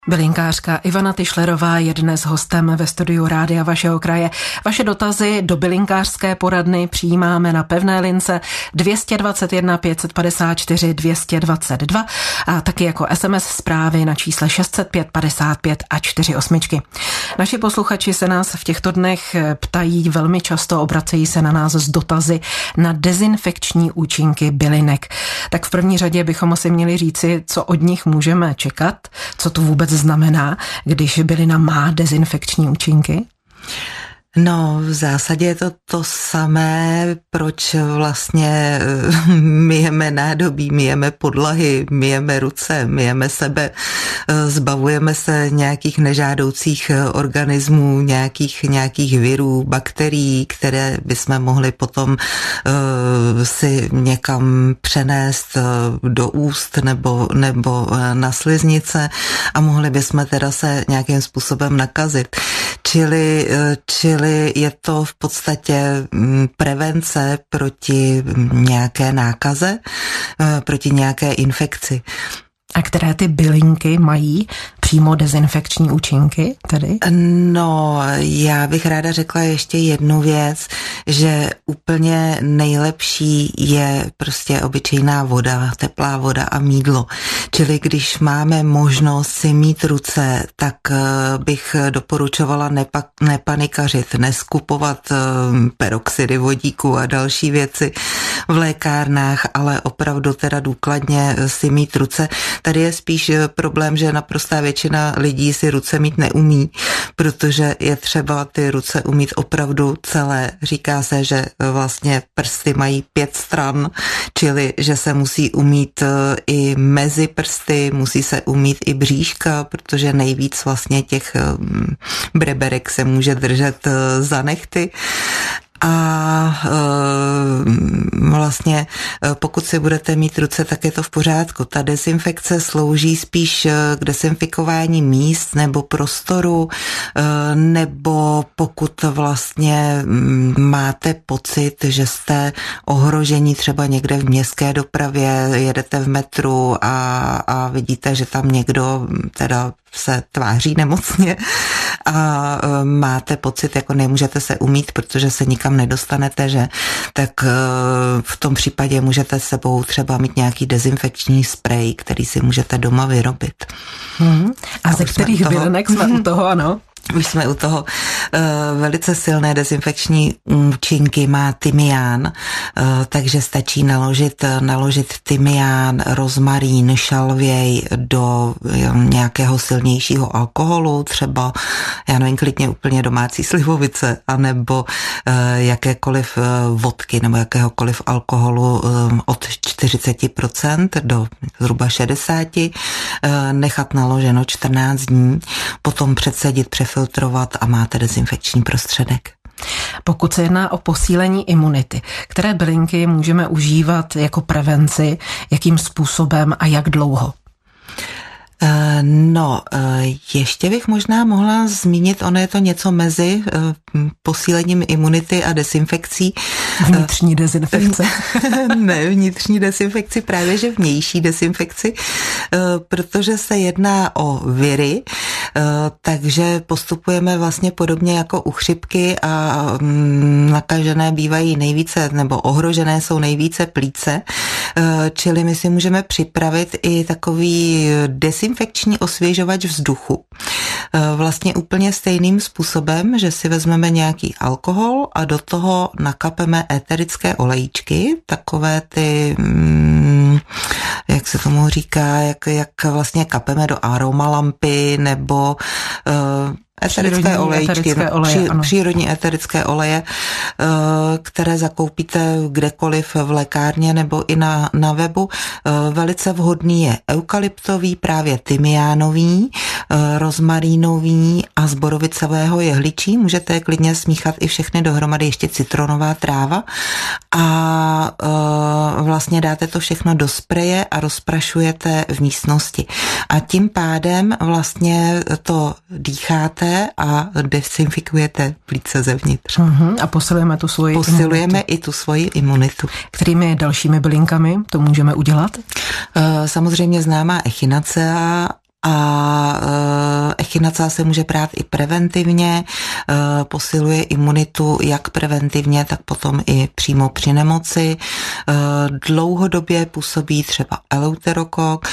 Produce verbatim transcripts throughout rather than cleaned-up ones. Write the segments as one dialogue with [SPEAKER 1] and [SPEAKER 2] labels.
[SPEAKER 1] Bylinkářka Ivana Tyšlerová je dnes hostem ve studiu Rádia vašeho kraje. Vaše dotazy do bylinkářské poradny přijímáme na pevné lince dvě stě dvacet jedna pět set padesát čtyři dvě stě dvacet dva a taky jako es em es zprávy na čísle šest set pět padesát pět a čtyři osmičky. Naši posluchači se nás v těchto dnech ptají velmi často, obracejí se na nás s dotazy na dezinfekční účinky bylinek. Tak v první řadě bychom asi měli říci, co od nich můžeme čekat, co to vůbec znamená, když bylina má dezinfekční účinky?
[SPEAKER 2] No, v zásadě je to to samé, proč vlastně myjeme nádobí, myjeme podlahy, myjeme ruce, myjeme sebe, zbavujeme se nějakých nežádoucích organismů, nějakých, nějakých virů, bakterií, které bychom mohli potom uh, si někam přenést do úst nebo, nebo na sliznice a mohli bychom teda se nějakým způsobem nakazit. Čili, čili je to v podstatě prevence proti nějaké nákaze, proti nějaké infekci.
[SPEAKER 1] A které ty bylinky mají přímo dezinfekční účinky tedy?
[SPEAKER 2] No, já bych ráda řekla ještě jednu věc, že úplně nejlepší je prostě obyčejná voda, teplá voda a mýdlo. Čili když máme možnost si mít ruce, tak bych doporučovala nepa- nepanikařit, neskupovat peroxidy vodíku a další věci v lékárnách, ale opravdu teda důkladně si mít ruce. Tady je spíš problém, že naprostá většina lidí si ruce mít neumí, protože je třeba ty ruce umít opravdu celé. Říká se, že vlastně prsty mají pět stran, čili že se musí umít i mezi prsty, musí se umít i bříška, protože nejvíc vlastně těch breberek se může držet za nehty. A e, vlastně pokud si budete mít ruce, tak je to v pořádku. Ta dezinfekce slouží spíš k dezinfikování míst nebo prostoru, e, nebo pokud vlastně máte pocit, že jste ohrožení třeba někde v městské dopravě, jedete v metru a, a vidíte, že tam někdo teda se tváří nemocně a máte pocit, jako nemůžete se umýt, protože se nikam nedostanete, že? Tak v tom případě můžete s sebou třeba mít nějaký dezinfekční sprej, který si můžete doma vyrobit.
[SPEAKER 1] Hmm. A, a ze kterých bylinek jsme u toho, ano?
[SPEAKER 2] Už jsme u toho. Velice silné dezinfekční účinky má tymián, takže stačí naložit, naložit tymián, rozmarín, šalvěj do nějakého silnějšího alkoholu, třeba, já nevím, klidně úplně domácí slivovice, anebo jakékoliv vodky nebo jakéhokoliv alkoholu od čtyřicet procent do zhruba šedesát procent, nechat naloženo čtrnáct dní, potom předsedit, přefiltrovat a máte dezinfekční prostředek.
[SPEAKER 1] Pokud se jedná o posílení imunity, které bylinky můžeme užívat jako prevenci, jakým způsobem a jak dlouho?
[SPEAKER 2] No, ještě bych možná mohla zmínit, ono je to něco mezi posílením imunity a dezinfekcí.
[SPEAKER 1] Vnitřní dezinfekce.
[SPEAKER 2] Ne, vnitřní dezinfekci, právě že vnější dezinfekci, protože se jedná o viry, takže postupujeme vlastně podobně jako u chřipky a nakažené bývají nejvíce, nebo ohrožené jsou nejvíce plíce, čili my si můžeme připravit i takový dezinfekční osvěžovač vzduchu. Vlastně úplně stejným způsobem, že si vezmeme nějaký alkohol a do toho nakapeme éterické olejčky, takové ty, jak se tomu říká, jak, jak vlastně kapeme do aromalampy nebo uh, Eterické olejčky,
[SPEAKER 1] eterické oleje,
[SPEAKER 2] pří, přírodní eterické oleje, které zakoupíte kdekoliv v lékárně nebo i na, na webu. Velice vhodný je eukalyptový, právě tymiánový, rozmarínový a z borovicového jehličí. Můžete klidně smíchat i všechny dohromady, ještě citronová tráva a vlastně dáte to všechno do spreje a rozprašujete v místnosti. A tím pádem vlastně to dýcháte a dezinfikujete plíce zevnitř.
[SPEAKER 1] Uh-huh. A posilujeme tu svoji
[SPEAKER 2] Posilujeme
[SPEAKER 1] imunitu.
[SPEAKER 2] i tu svoji imunitu.
[SPEAKER 1] Kterými dalšími bylinkami to můžeme udělat?
[SPEAKER 2] Samozřejmě známá echinacea a echinacea se může brát i preventivně, posiluje imunitu jak preventivně, tak potom i přímo při nemoci. Dlouhodobě působí třeba eleuterokok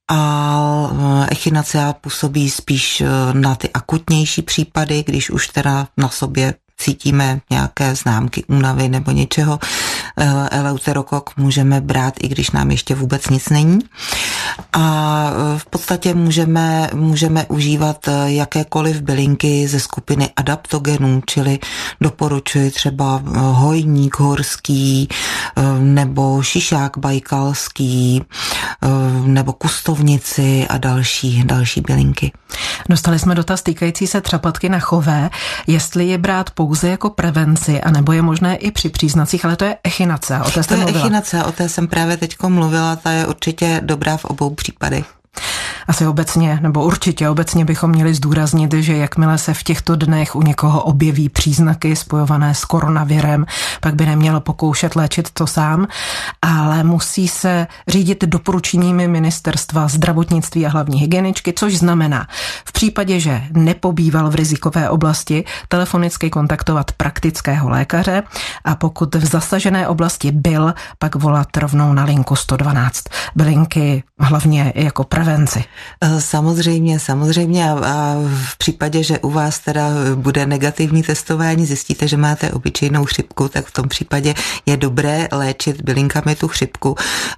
[SPEAKER 2] a echinacea působí spíš na ty akutnější případy, když už teda na sobě cítíme nějaké známky únavy nebo něčeho. Eleuterokok můžeme brát, i když nám ještě vůbec nic není. A v podstatě můžeme, můžeme užívat jakékoliv bylinky ze skupiny adaptogenů, čili doporučuji třeba hojník horský, nebo šišák bajkalský, nebo kustovnici a další, další bylinky.
[SPEAKER 1] Dostali jsme dotaz týkající se třapatky na chové, jestli je brát pouze jako prevenci, anebo je možné i při příznacích, ale to je echinacea, o té jste
[SPEAKER 2] to
[SPEAKER 1] mluvila.
[SPEAKER 2] To je echinacea, o té jsem právě teďko mluvila, ta je určitě dobrá v obou případech.
[SPEAKER 1] Asi obecně, nebo určitě obecně bychom měli zdůraznit, že jakmile se v těchto dnech u někoho objeví příznaky spojované s koronavirem, pak by neměl pokoušet léčit to sám, ale musí se řídit doporučeními ministerstva zdravotnictví a hlavní hygieničky, což znamená v případě, že nepobýval v rizikové oblasti, telefonicky kontaktovat praktického lékaře a pokud v zasažené oblasti byl, pak volat rovnou na linku sto dvanáct. Bylinky hlavně jako prevenci.
[SPEAKER 2] Samozřejmě, samozřejmě a v případě, že u vás teda bude negativní testování, zjistíte, že máte obyčejnou chřipku, tak v tom případě je dobré léčit bylinkami tu chřipku,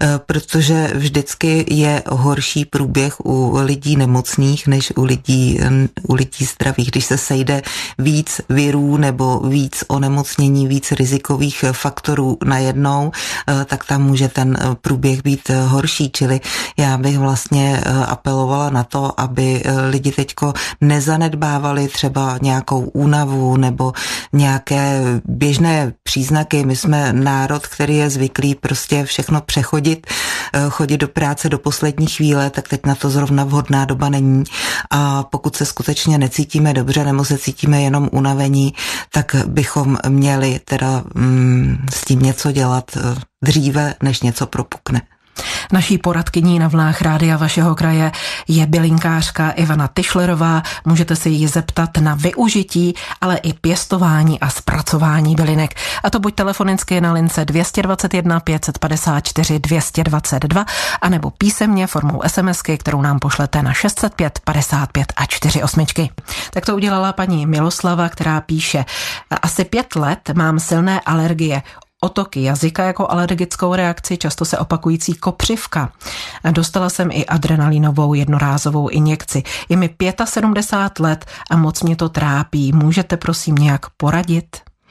[SPEAKER 2] protože vždycky je horší průběh u lidí nemocných, než u lidí, u lidí zdravých. Když se sejde víc virů nebo víc onemocnění, víc rizikových faktorů najednou, tak tam může ten průběh být horší, čili já bych vlastně apelovala na to, aby lidi teďko nezanedbávali třeba nějakou únavu nebo nějaké běžné příznaky. My jsme národ, který je zvyklý prostě všechno přechodit, chodit do práce do poslední chvíle, tak teď na to zrovna vhodná doba není. A pokud se skutečně necítíme dobře nebo se cítíme jenom unavení, tak bychom měli teda mm, s tím něco dělat dříve, než něco propukne.
[SPEAKER 1] Naší poradkyní na vlnách rádia vašeho kraje je bylinkářka Ivana Tischlerová. Můžete se jí zeptat na využití, ale i pěstování a zpracování bylinek. A to buď telefonicky na lince dvě stě dvacet jedna pět set padesát čtyři dvě stě dvacet dva, anebo písemně formou SMSky, kterou nám pošlete na šest set pět padesát pět a čtyři osmičky. Tak to udělala paní Miloslava, která píše: asi pět let mám silné alergie, otoky jazyka jako alergickou reakci, často se opakující kopřivka. Dostala jsem i adrenalinovou jednorázovou injekci. Je mi sedmdesát pět let a moc mě to trápí. Můžete prosím nějak poradit?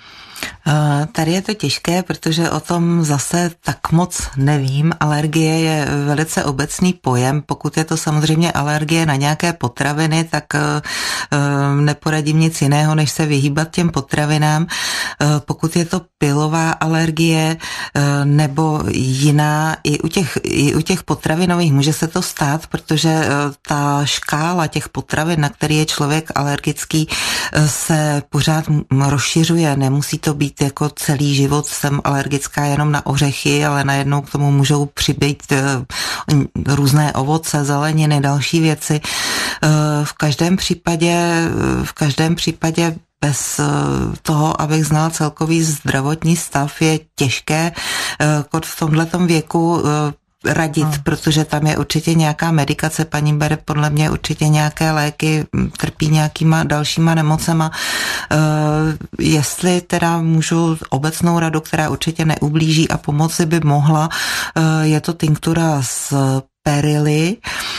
[SPEAKER 2] Tady je to těžké, protože o tom zase tak moc nevím. Alergie je velice obecný pojem. Pokud je to samozřejmě alergie na nějaké potraviny, tak neporadím nic jiného, než se vyhýbat těm potravinám. Pokud je to pilová alergie nebo jiná, i u těch, i u těch potravinových může se to stát, protože ta škála těch potravin, na který je člověk alergický, se pořád rozšiřuje. Nemusí to být jako celý život jsem alergická jenom na ořechy, ale najednou k tomu můžou přibýt různé ovoce, zeleniny, další věci. V každém případě, v každém případě bez toho, abych znala celkový zdravotní stav, je těžké v tomhletom věku radit, hmm. protože tam je určitě nějaká medikace, paní bere podle mě určitě nějaké léky, trpí nějakýma dalšíma nemocema. Uh, jestli teda můžu obecnou radu, která určitě neublíží a pomoci by mohla, uh, je to tinktura z perily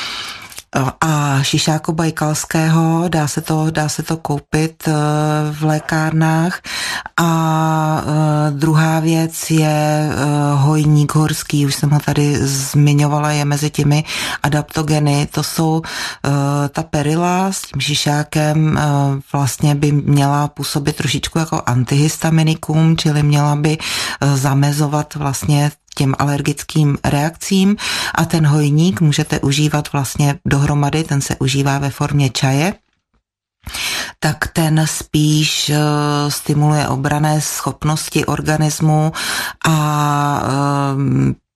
[SPEAKER 2] a šišáku bajkalského, dá se to, dá se to koupit v lékárnách. A druhá věc je hojník horský, už jsem ho tady zmiňovala, je mezi těmi adaptogeny. To jsou ta perila s tím šišákem, vlastně by měla působit trošičku jako antihistaminikum, čili měla by zamezovat vlastně těm alergickým reakcím, a ten hojník můžete užívat vlastně dohromady, ten se užívá ve formě čaje, tak ten spíš uh, stimuluje obranné schopnosti organismu a uh,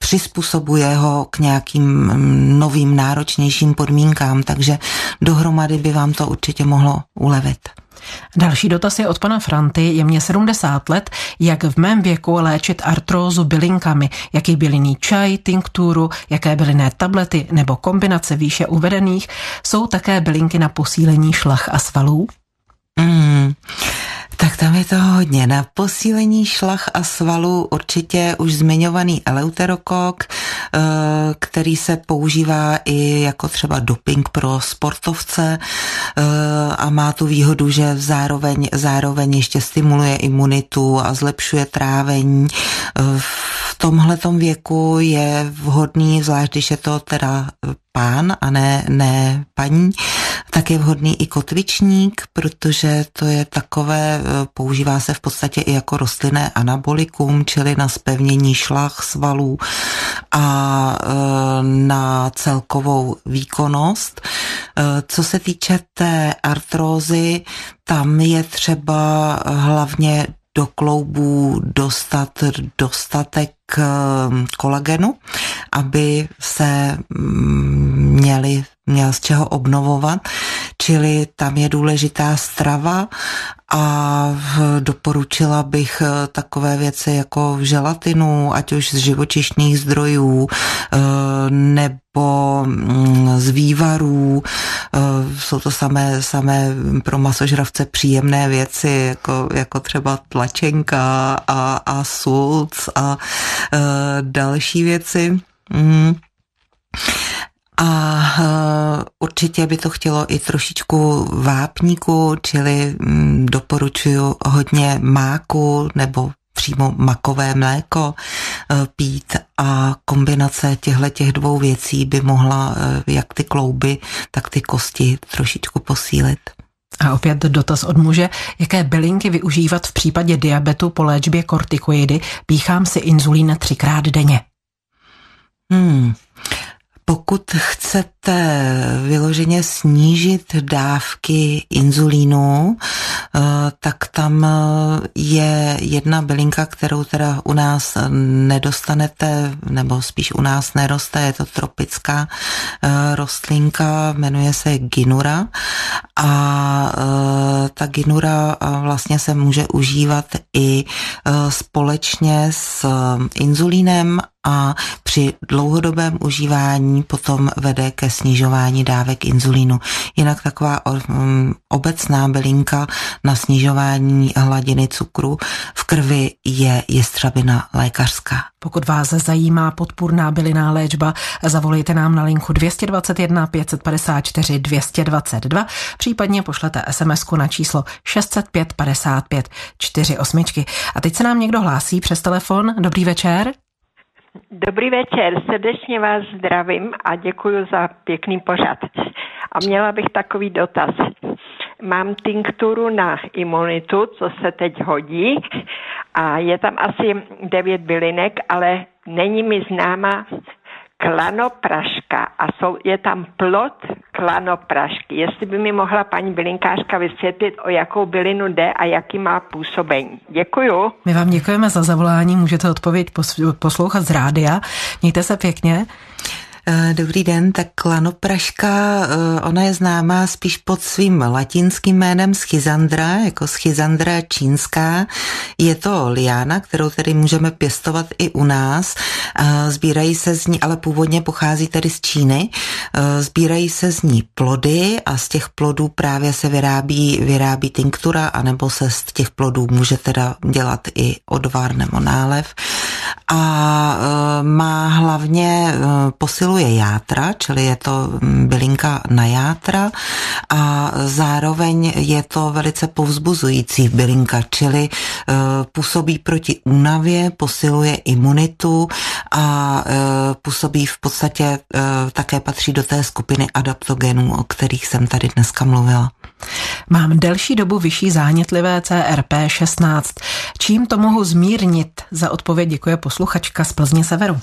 [SPEAKER 2] přizpůsobuje ho k nějakým novým, náročnějším podmínkám, takže dohromady by vám to určitě mohlo ulevit.
[SPEAKER 1] Další dotaz je od pana Franty. Je mě sedmdesát let, jak v mém věku léčit artrózu bylinkami, jaký bylinný čaj, tinkturu, jaké bylinné tablety nebo kombinace výše uvedených, jsou také bylinky na posílení šlach a svalů?
[SPEAKER 2] Mm. Tak tam je to hodně. Na posílení šlach a svalů určitě už zmiňovaný eleuterokok, který se používá i jako třeba doping pro sportovce a má tu výhodu, že zároveň, zároveň ještě stimuluje imunitu a zlepšuje trávení. V tomhletom věku je vhodný, zvlášť když je to teda pán a ne, ne paní, tak je vhodný i kotvičník, protože to je takové, používá se v podstatě i jako rostlinné anabolikum, čili na zpevnění šlach, svalů a na celkovou výkonnost. Co se týče té artrózy, tam je třeba hlavně do kloubů dostat dostatek kolagenu, aby se měli, měl z čeho obnovovat, čili tam je důležitá strava a doporučila bych takové věci jako želatinu, ať už z živočišných zdrojů nebo z vývarů. Jsou to samé, samé pro masožravce příjemné věci, jako, jako třeba tlačenka a, a sulc a další věci. A určitě by to chtělo i trošičku vápníku, čili doporučuji hodně máku nebo přímo makové mléko pít a kombinace těchto těch dvou věcí by mohla jak ty klouby, tak ty kosti trošičku posílit.
[SPEAKER 1] A opět dotaz od muže, jaké bylinky využívat v případě diabetu po léčbě kortikoidy? Píchám si inzulín třikrát denně.
[SPEAKER 2] Hmm. Pokud chcete vyloženě snížit dávky inzulínu, tak tam je jedna bylinka, kterou teda u nás nedostanete, nebo spíš u nás neroste, je to tropická rostlinka, jmenuje se ginura a ta ginura vlastně se může užívat i společně s inzulínem a při dlouhodobém užívání potom vede ke snižování dávek inzulínu. Jinak taková obecná bylinka na snižování hladiny cukru v krvi je jestřabina lékařská.
[SPEAKER 1] Pokud vás zajímá podpůrná bylinná léčba, zavolejte nám na linku dvě stě dvacet jedna pět set padesát čtyři dvě stě dvacet dva, případně pošlete SMSku na číslo šest set pět padesát pět čtyřicet osm. A teď se nám někdo hlásí přes telefon. Dobrý večer.
[SPEAKER 3] Dobrý večer, srdečně vás zdravím a děkuji za pěkný pořad. A měla bych takový dotaz. Mám tinkturu na imunitu, co se teď hodí a je tam asi devět bylinek, ale není mi známa klanopraška a jsou, je tam plod klanoprašky. Jestli by mi mohla paní bylinkářka vysvětlit, o jakou bylinu jde a jaký má působení. Děkuju.
[SPEAKER 1] My vám děkujeme za zavolání, můžete odpověď poslouchat z rádia. Mějte se pěkně.
[SPEAKER 2] Dobrý den, tak klanopraška, ona je známá spíš pod svým latinským jménem Schizandra, jako Schizandra čínská. Je to liána, kterou tedy můžeme pěstovat i u nás. Sbírají se z ní, ale původně pochází tedy z Číny. Sbírají se z ní plody a z těch plodů právě se vyrábí, vyrábí tinktura, anebo se z těch plodů může teda dělat i odvar nebo nálev. A má hlavně posiluje játra, čili je to bylinka na játra a zároveň je to velice povzbuzující bylinka, čili působí proti únavě, posiluje imunitu a působí v podstatě, také patří do té skupiny adaptogenů, o kterých jsem tady dneska mluvila.
[SPEAKER 1] Mám delší dobu vyšší zánětlivé C R P šestnáct. Čím to mohu zmírnit? Za odpověď děkuje posluchačka z Plzně severu.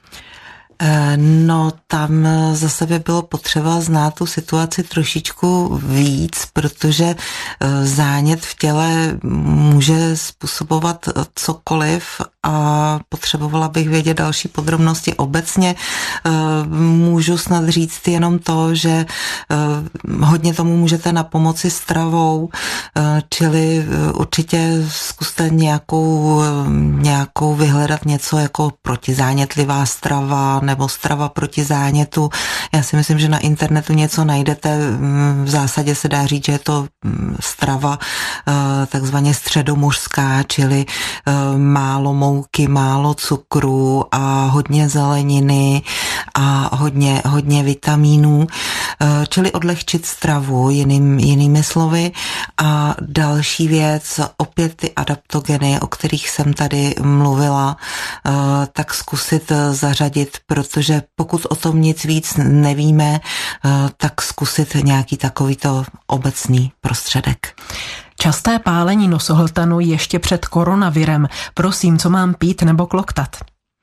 [SPEAKER 2] No, tam zase by bylo potřeba znát tu situaci trošičku víc, protože zánět v těle může způsobovat cokoliv a potřebovala bych vědět další podrobnosti. Obecně můžu snad říct jenom to, že hodně tomu můžete napomoci stravou, čili určitě zkuste nějakou, nějakou vyhledat něco jako protizánětlivá strava nebo strava proti zánětu. Já si myslím, že na internetu něco najdete. V zásadě se dá říct, že je to strava takzvaně středomořská, čili málo mouky, málo cukru a hodně zeleniny a hodně, hodně vitamínů, čili odlehčit stravu jiným, jinými slovy. A další věc, opět ty adaptogeny, o kterých jsem tady mluvila, tak zkusit zařadit, protože pokud o tom nic víc nevíme, tak zkusit nějaký takovýto obecný prostředek.
[SPEAKER 1] Časté pálení nosohltanu ještě před koronavirem. Prosím, co mám pít nebo kloktat?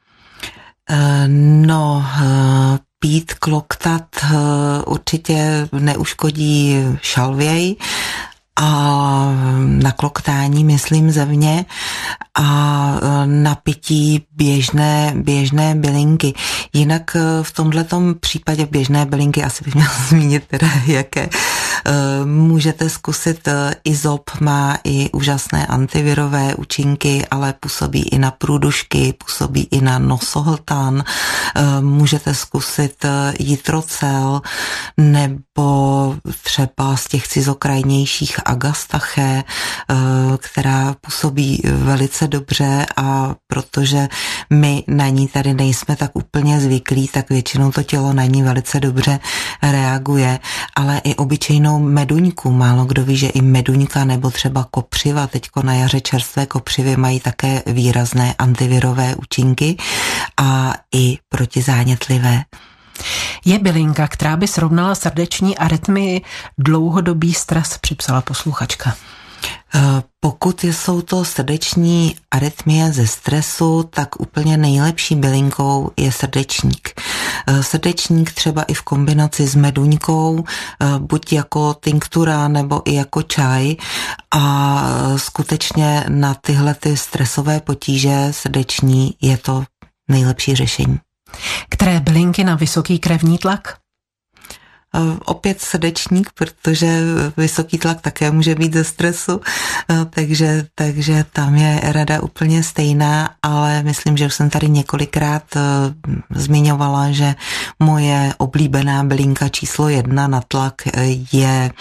[SPEAKER 2] No, pít, kloktat určitě neuškodí šalvěj a na kloktání myslím zevně a na pití běžné, běžné bylinky. Jinak v tomhletom případě běžné bylinky, asi bych měla zmínit teda jaké, můžete zkusit Izop, má i úžasné antivirové účinky, ale působí i na průdušky, působí i na nosohltan. Můžete zkusit Jitrocel nebo třeba z těch cizokrajnějších Agastaché, která působí velice dobře a protože my na ní tady nejsme tak úplně zvyklí, tak většinou to tělo na ní velice dobře reaguje, ale i obyčejnou meduňku. Málo kdo ví, že i meduňka nebo třeba kopřiva, teďko na jaře čerstvé kopřivy mají také výrazné antivirové účinky a i protizánětlivé.
[SPEAKER 1] Je bylinka, která by srovnala srdeční arytmii, dlouhodobý stres, připsala posluchačka.
[SPEAKER 2] Pokud jsou to srdeční arytmie ze stresu, tak úplně nejlepší bylinkou je srdečník. Srdečník třeba i v kombinaci s meduňkou, buď jako tinktura nebo i jako čaj a skutečně na tyhle ty stresové potíže srdeční je to nejlepší řešení.
[SPEAKER 1] Které bylinky na vysoký krevní tlak?
[SPEAKER 2] Opět srdečník, protože vysoký tlak také může být ze stresu, takže, takže tam je rada úplně stejná, ale myslím, že už jsem tady několikrát zmiňovala, že moje oblíbená bylinka číslo jedna na tlak je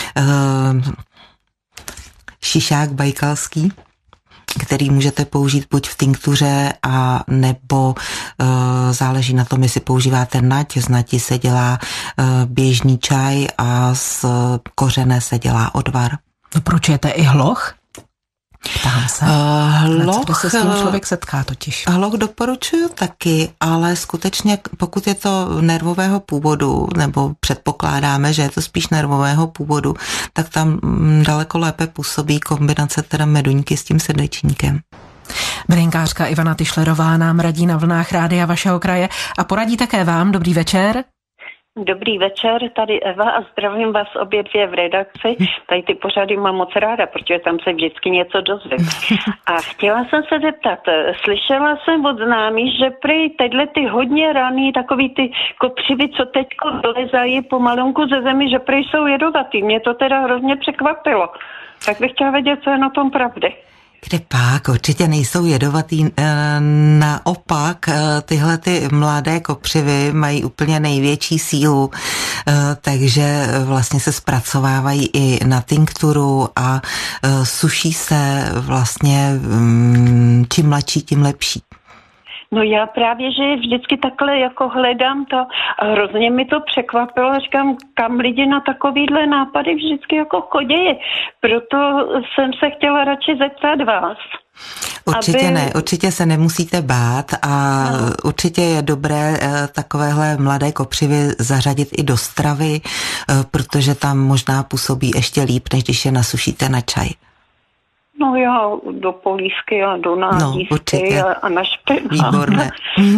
[SPEAKER 2] šišák bajkalský, který můžete použít buď v tinktuře a nebo e, záleží na tom, jestli používáte nať. Z nati se dělá e, běžný čaj a z kořene se dělá odvar.
[SPEAKER 1] Doporučujete i hloch? Ptám se. Uh, hloch, kde se s tím člověk setká totiž.
[SPEAKER 2] Hloch doporučuju taky, ale skutečně pokud je to nervového původu, nebo předpokládáme, že je to spíš nervového původu, tak tam daleko lépe působí kombinace teda meduňky s tím srdečníkem.
[SPEAKER 1] Bylinkářka Ivana Tischlerová nám radí na vlnách Rádia vašeho kraje a poradí také vám. Dobrý večer.
[SPEAKER 4] Dobrý večer, tady Eva a zdravím vás obě dvě v redakci. Tady ty pořady mám moc ráda, protože tam se vždycky něco dozvím. A chtěla jsem se zeptat, slyšela jsem od známých, že prý tyhle ty hodně raný, takový ty kopřivy, co teďko dolezají pomalunku ze zemi, že prý jsou jedovatý. Mě to teda hrozně překvapilo. Tak bych chtěla vědět, co je na tom pravdy.
[SPEAKER 2] Kde pak, určitě nejsou jedovatý, naopak tyhle ty mladé kopřivy mají úplně největší sílu, takže vlastně se zpracovávají i na tinkturu a suší se vlastně čím mladší, tím lepší.
[SPEAKER 4] No já právě, že vždycky takhle jako hledám to a hrozně mi to překvapilo, říkám, kam lidi na takovýhle nápady vždycky jako chodějí. Proto jsem se chtěla radši zeptat vás.
[SPEAKER 2] Určitě
[SPEAKER 4] aby...
[SPEAKER 2] ne, určitě se nemusíte bát a no. Určitě je dobré takovéhle mladé kopřivy zařadit i do stravy, protože tam možná působí ještě líp, než když je nasušíte na čaj.
[SPEAKER 4] No já do polívky a do nádívky no, a, a na špenát.
[SPEAKER 2] Výborné.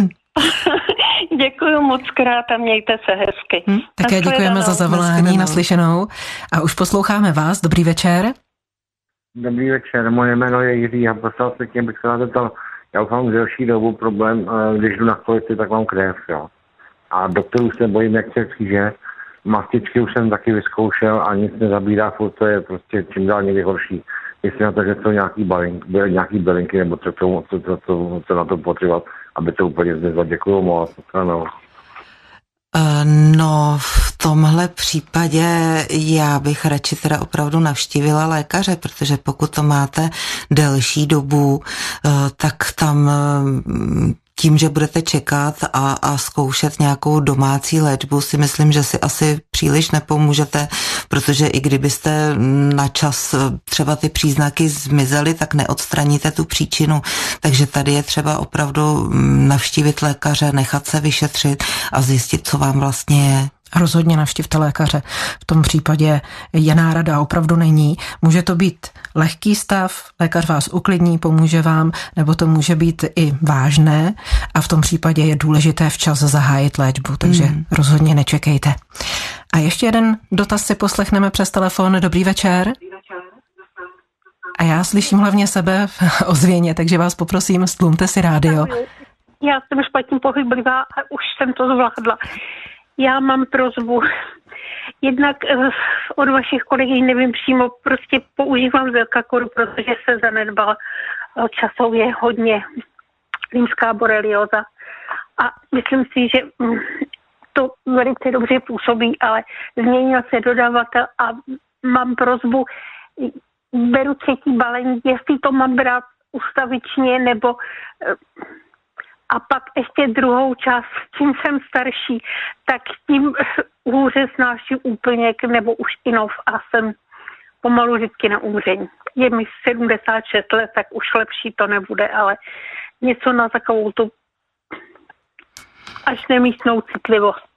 [SPEAKER 4] Děkuji moc krát a mějte se hezky.
[SPEAKER 1] Hm, také děkujeme za zavolání, naslyšenou. A už posloucháme vás. Dobrý večer.
[SPEAKER 5] Dobrý večer, moje jméno je Jiří a poslal se tím, bych se vás zeptal, Já už mám delší dobu problém, když jdu na kolici, tak mám krev, jo. A doktorů se bojím, jak se kříže. Mastičky už jsem taky vyzkoušel a nic nezabírá, furt to je prostě čím dál někdy horší. Myslím na to, že jsou nějaký, balink, nějaký bylinky, nebo co, co, co, co, co na to potřebovat, aby to úplně zmizlo. Děkuju moc. Ano.
[SPEAKER 2] No, v tomhle případě já bych radši teda opravdu navštívila lékaře, protože pokud to máte delší dobu, tak tam tím, že budete čekat a, a zkoušet nějakou domácí léčbu, si myslím, že si asi příliš nepomůžete, protože i kdybyste na čas třeba ty příznaky zmizely, tak neodstraníte tu příčinu. Takže tady je třeba opravdu navštívit lékaře, nechat se vyšetřit a zjistit, co vám vlastně je.
[SPEAKER 1] Rozhodně navštivte lékaře. V tom případě je nárada opravdu není. Může to být lehký stav, lékař vás uklidní, pomůže vám, nebo to může být i vážné a v tom případě je důležité včas zahájit léčbu, takže hmm. rozhodně nečekejte. A ještě jeden dotaz si poslechneme přes telefon. Dobrý večer. A já slyším hlavně sebe v ozvěně, takže vás poprosím, stlumte si rádio.
[SPEAKER 6] Já jsem špatně pohyblivá a už jsem to zvládla. Já mám prosbu. Jednak od vašich kolegů nevím přímo, prostě používám Velkakoru, protože se zanedbala časově hodně rímská borelioza. A myslím si, že to velice dobře působí, ale změnil se dodavatel a mám prosbu, beru třetí balení, jestli to mám brát ustavičně nebo... A pak ještě druhou část, čím jsem starší, tak tím hůře snáším úplně, nebo už inov a jsem pomalu vždycky na umření. Je mi sedmdesát šest let, tak už lepší to nebude, ale něco na takovou tu až nemístnou citlivost.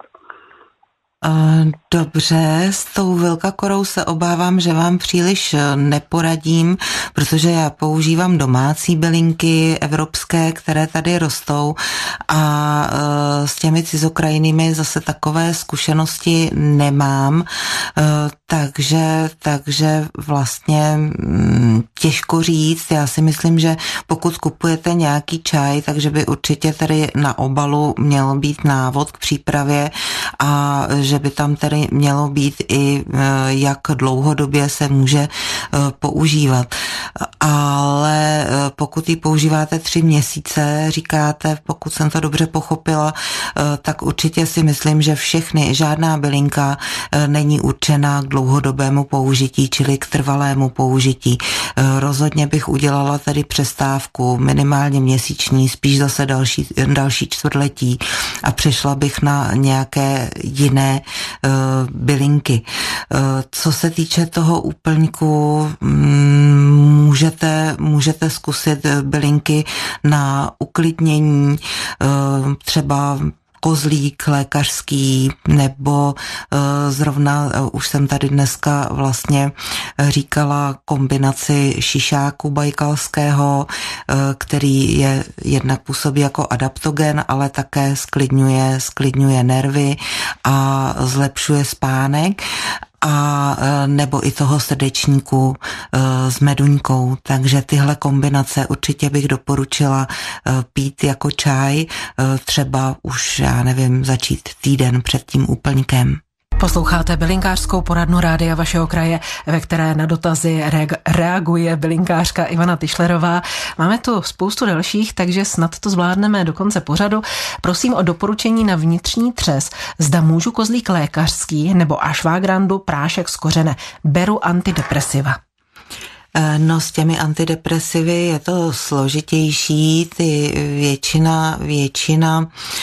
[SPEAKER 2] Dobře, s tou Velkakorou se obávám, že vám příliš neporadím, protože já používám domácí bylinky evropské, které tady rostou a s těmi cizokrajinnými zase takové zkušenosti nemám, takže, takže vlastně těžko říct. Já si myslím, že pokud kupujete nějaký čaj, takže by určitě tady na obalu měl být návod k přípravě a že by tam tedy mělo být i jak dlouhodobě se může používat. Ale pokud ji používáte tři měsíce, říkáte, pokud jsem to dobře pochopila, tak určitě si myslím, že všechny, žádná bylinka není určená k dlouhodobému použití, čili k trvalému použití. Rozhodně bych udělala tady přestávku, minimálně měsíční, spíš zase další, další čtvrtletí a přešla bych na nějaké jiné uh, bylinky. Uh, co se týče toho úplňku, um, můžete, můžete zkusit bylinky na uklidnění, uh, třeba kozlík lékařský, nebo uh, zrovna, uh, už jsem tady dneska vlastně říkala kombinaci šišáku bajkalského, uh, který je jednak působí jako adaptogen, ale také sklidňuje, sklidňuje nervy a zlepšuje spánek. A nebo i toho srdečníku s meduňkou. Takže tyhle kombinace určitě bych doporučila pít jako čaj, třeba už, já nevím, začít týden před tím úplňkem.
[SPEAKER 1] Posloucháte bylinkářskou poradnu Rádia vašeho kraje, ve které na dotazy reaguje bylinkářka Ivana Tischlerová. Máme tu spoustu dalších, takže snad to zvládneme do konce pořadu. Prosím o doporučení na vnitřní třes. Zda můžu kozlík lékařský nebo ashwagandhu prášek z kořene. Beru antidepresiva.
[SPEAKER 2] No, s těmi antidepresivy je to složitější, ty většina, většina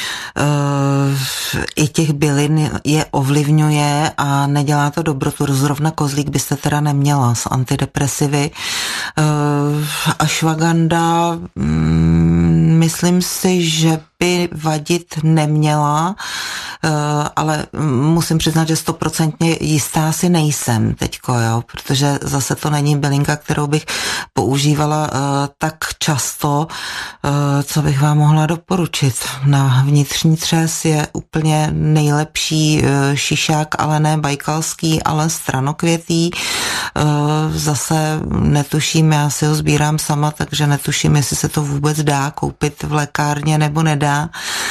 [SPEAKER 2] uh, i těch bylin je ovlivňuje a nedělá to dobrotu. Zrovna kozlík byste teda neměla s antidepresivy. Uh, ashwagandha, um, myslím si, že by vadit neměla, ale musím přiznat, že stoprocentně jistá si nejsem teďko, jo, protože zase to není bylinka, kterou bych používala tak často, co bych vám mohla doporučit. Na vnitřní třes je úplně nejlepší šišák, ale ne bajkalský, ale stranokvětý. Zase netuším, já si ho sbírám sama, takže netuším, jestli se to vůbec dá koupit v lékárně nebo nedá.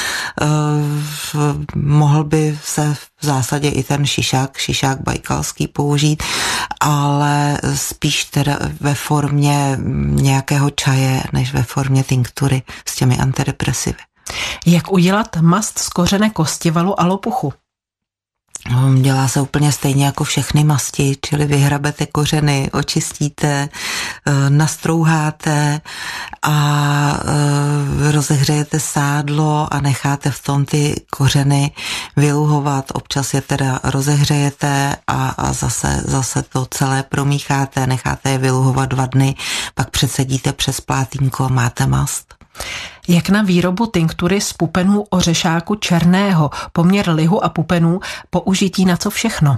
[SPEAKER 2] Mohl by se v zásadě i ten šišák, šišák bajkalský použít, ale spíš teda ve formě nějakého čaje, než ve formě tinktury s těmi antidepresivy.
[SPEAKER 1] Jak udělat mast z kořene kostivalu a lopuchu?
[SPEAKER 2] Dělá se úplně stejně jako všechny masti, čili vyhrabete kořeny, očistíte, nastrouháte a rozehřejete sádlo a necháte v tom ty kořeny vyluhovat. Občas je teda rozehřejete a, a zase, zase to celé promícháte, necháte je vyluhovat dva dny, pak předsedíte přes plátínko a máte mast.
[SPEAKER 1] Jak na výrobu tinktury z pupenů ořešáku černého, poměr lihu a pupenů, použití na co všechno?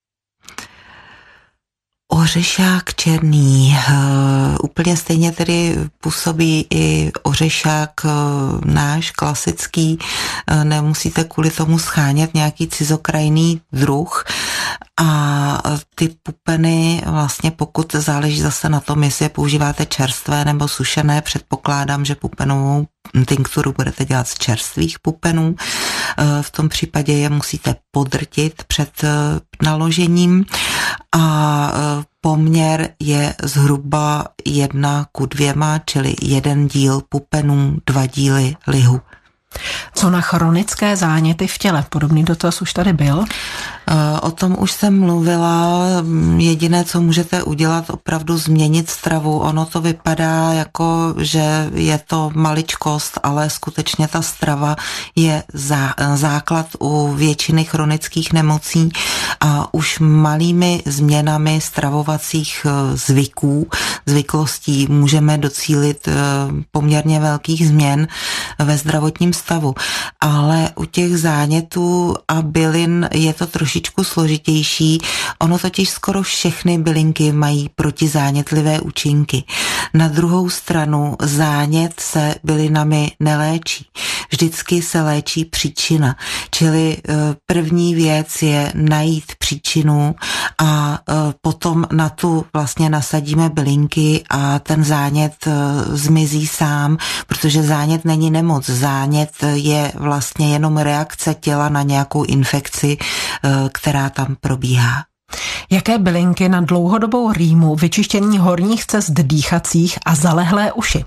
[SPEAKER 2] Ořešák černý, úplně stejně tedy působí i ořešák náš klasický, nemusíte kvůli tomu schánět nějaký cizokrajný druh a ty pupeny vlastně, pokud záleží zase na tom, jestli je používáte čerstvé nebo sušené, předpokládám, že pupenovou tinkturu budete dělat z čerstvých pupenů. V tom případě je musíte podrtit před naložením a poměr je zhruba jedna ku dvěma, čili jeden díl pupenů, dva díly lihu.
[SPEAKER 1] Co na chronické záněty v těle? Podobný dotaz už tady byl.
[SPEAKER 2] O tom už jsem mluvila. Jediné, co můžete udělat, opravdu změnit stravu. Ono to vypadá jako, že je to maličkost, ale skutečně ta strava je zá, základ u většiny chronických nemocí a už malými změnami stravovacích zvyků, zvyklostí můžeme docílit poměrně velkých změn ve zdravotním stavu. Ale u těch zánětů a bylin je to trošičku složitější. Ono totiž skoro všechny bylinky mají protizánětlivé účinky. Na druhou stranu zánět se bylinami neléčí. Vždycky se léčí příčina. Čili první věc je najít příčinu a potom na tu vlastně nasadíme bylinky a ten zánět zmizí sám, protože zánět není nemoc. Zánět je vlastně jenom reakce těla na nějakou infekci, která tam probíhá.
[SPEAKER 1] Jaké bylinky na dlouhodobou rýmu, vyčištění horních cest dýchacích a zalehlé uši?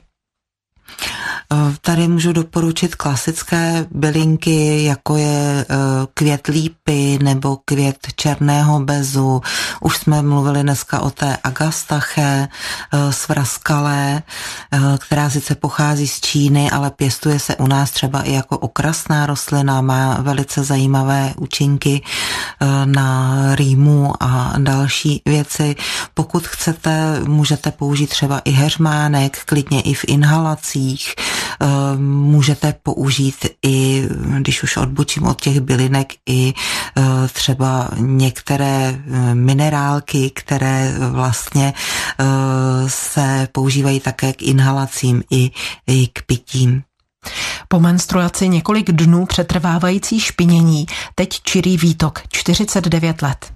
[SPEAKER 2] Tady můžu doporučit klasické bylinky, jako je květ lípy nebo květ černého bezu. Už jsme mluvili dneska o té agastache svraskale, která sice pochází z Číny, ale pěstuje se u nás třeba i jako okrasná rostlina, má velice zajímavé účinky na rýmu a další věci. Pokud chcete, můžete použít třeba i heřmánek, klidně i v inhalacích. Můžete použít i, když už odbočím od těch bylinek, i třeba některé minerálky, které vlastně se používají také k inhalacím i, i k pitím.
[SPEAKER 1] Po menstruaci několik dnů přetrvávající špinění, teď čirý výtok, čtyřicet devět let.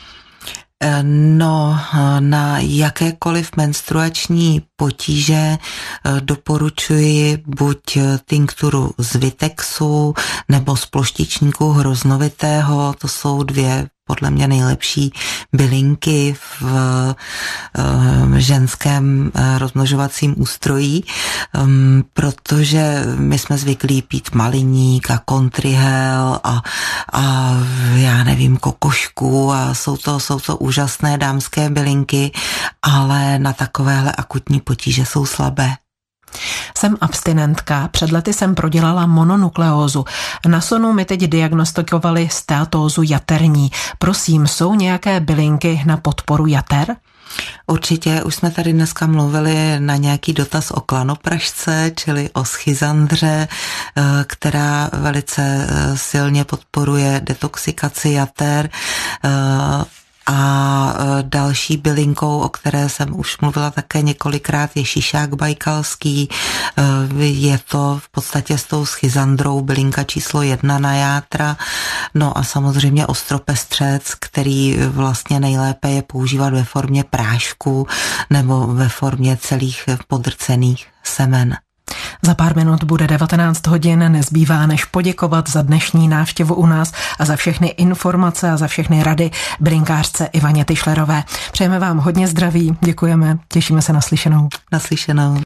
[SPEAKER 2] No, na jakékoliv menstruační potíže doporučuji buď tinkturu z Vitexu nebo z ploštičníku hroznovitého, to jsou dvě podle mě nejlepší bylinky v ženském rozmnožovacím ústrojí, protože my jsme zvyklí pít maliník a kontrihel a, a já nevím, kokošku a jsou to, jsou to úžasné dámské bylinky, ale na takovéhle akutní potíže jsou slabé.
[SPEAKER 1] Jsem abstinentka, před lety jsem prodělala mononukleózu. Na Sonu mi teď diagnostikovali steatózu jaterní. Prosím, jsou nějaké bylinky na podporu jater?
[SPEAKER 2] Určitě, už jsme tady dneska mluvili na nějaký dotaz o klanoprašce, čili o schizandře, která velice silně podporuje detoxikaci jater. A další bylinkou, o které jsem už mluvila také několikrát, je šišák bajkalský. Je to v podstatě s tou schizandrou bylinka číslo jedna na játra. No a samozřejmě ostropestřec, který vlastně nejlépe je používat ve formě prášku nebo ve formě celých podrcených semen.
[SPEAKER 1] Za pár minut bude devatenáct hodin, nezbývá než poděkovat za dnešní návštěvu u nás a za všechny informace a za všechny rady bylinkářce Ivaně Tyšlerové. Přejeme vám hodně zdraví, děkujeme, těšíme se na slyšenou.
[SPEAKER 2] Naslyšenou.